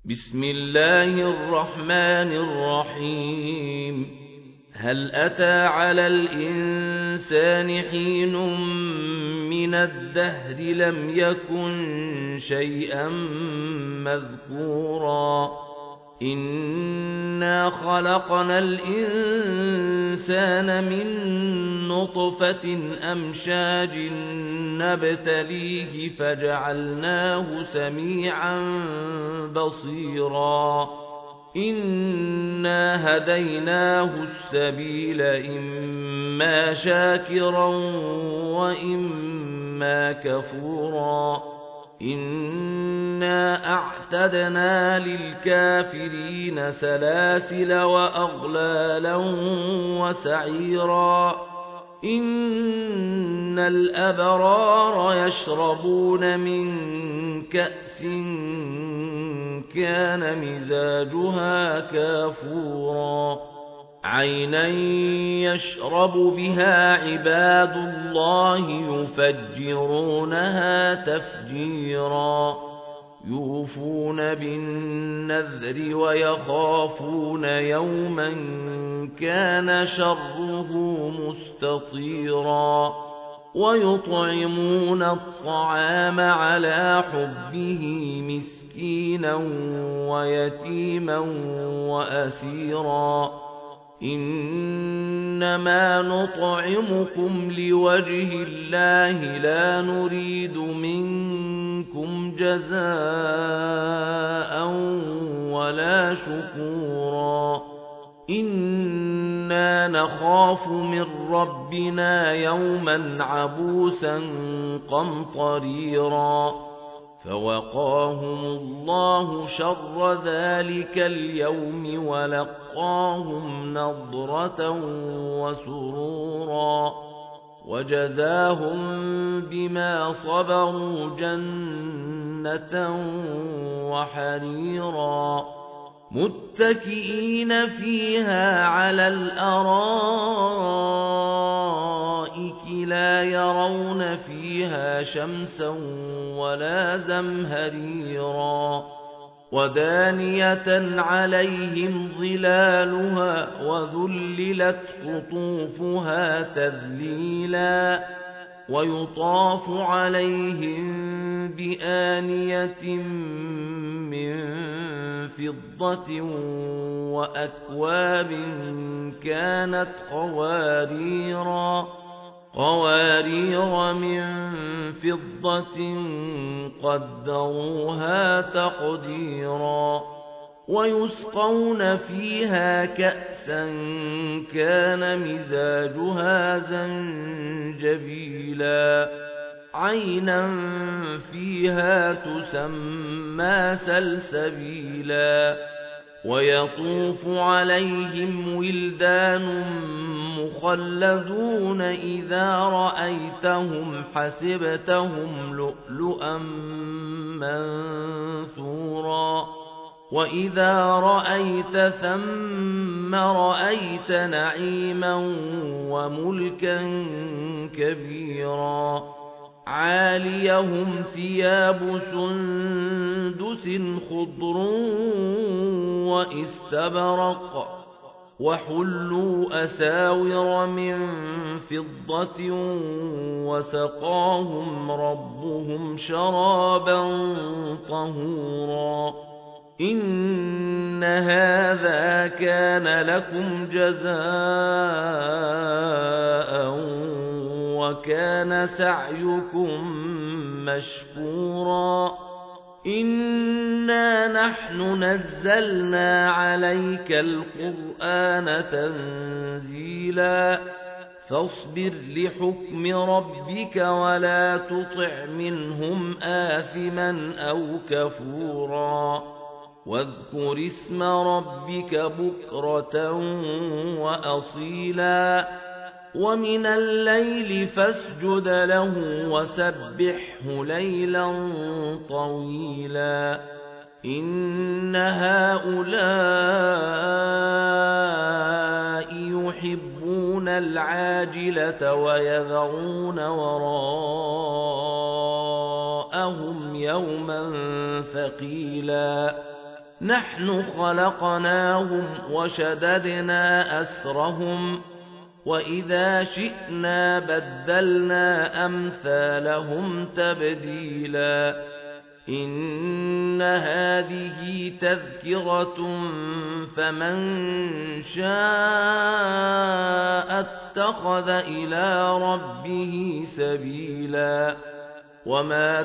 بسم الله الرحمن الرحيم. هل أتى على الإنسان حين من الدهر لم يكن شيئا مذكورا إنا خلقنا الإنسان من نطفة أمشاج نبتليه فجعلناه سميعا بصيرا إنا هديناه السبيل إما شاكرا وإما كفورا إنا أعتدنا للكافرين سلاسل وأغلالا وسعيرا إن الأبرار يشربون من كأس كان مزاجها كافورا عينا يشرب بها عباد الله يفجرونها تفجيرا يوفون بالنذر ويخافون يوما كان شره مستطيرا ويطعمون الطعام على حبه مسكينا ويتيما وأسيرا إنما نطعمكم لوجه الله لا نريد منكم جزاء ولا شكورا إنا نخاف من ربنا يوما عبوسا قمطريرا فوقاهم الله شر ذلك اليوم ولقاهم نضرة وسرورا وجزاهم بما صبروا جنة وحريرا متكئين فيها على الأرائك لا يرون فيها شمسا ولا زمهريرا ودانية عليهم ظلالها وذللت قطوفها تذليلا ويطاف عليهم بآنية من فضة وأكواب كانت قوارير من فضة قدروها تقديرا ويسقون فيها كأسا كان مزاجها زنجبيلا عينا فيها تسمى سلسبيلا ويطوف عليهم ولدان مخلدون إذا رأيتهم حسبتهم لؤلؤا منثورا وإذا رأيت ثم رأيت نعيما وملكا كبيرا عاليهم ثياب سندس خضر واستبرق وحلوا أساور من فضة وسقاهم ربهم شرابا طهورا إن هذا كان لكم جزاء وكان سعيكم مشكورا إنا نحن نزلنا عليك القرآن تنزيلا فاصبر لحكم ربك ولا تطع منهم آثما أو كفورا واذكر اسم ربك بكرة وأصيلا ومن الليل فاسجد له وسبحه ليلا طويلا إن هؤلاء يحبون العاجلة ويذرون وراءهم يوما ثقيلا نحن خلقناهم وشددنا أسرهم وإذا شئنا بدلنا أمثالهم تبديلا إن هذه تذكرة فمن شاء اتخذ إلى ربه سبيلا وما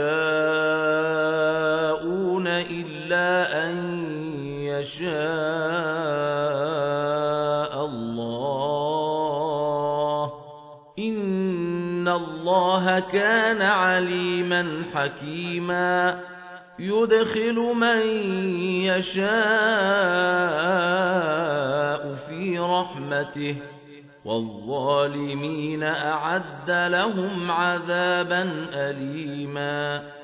تشاءون إلا أن يشاء الله إن الله كان عليما حكيما يدخل من يشاء في رحمته والظالمين أعد لهم عذابا أليما